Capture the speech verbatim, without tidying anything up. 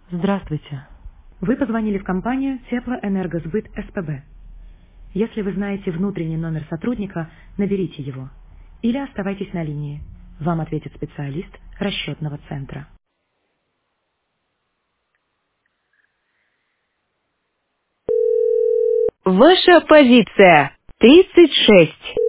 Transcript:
Здравствуйте. Вы позвонили в компанию Теплоэнергосбыт СПБ. Если вы знаете внутренний номер сотрудника, наберите его. Или оставайтесь на линии. Вам ответит специалист расчетного центра. Ваша позиция тридцать шесть.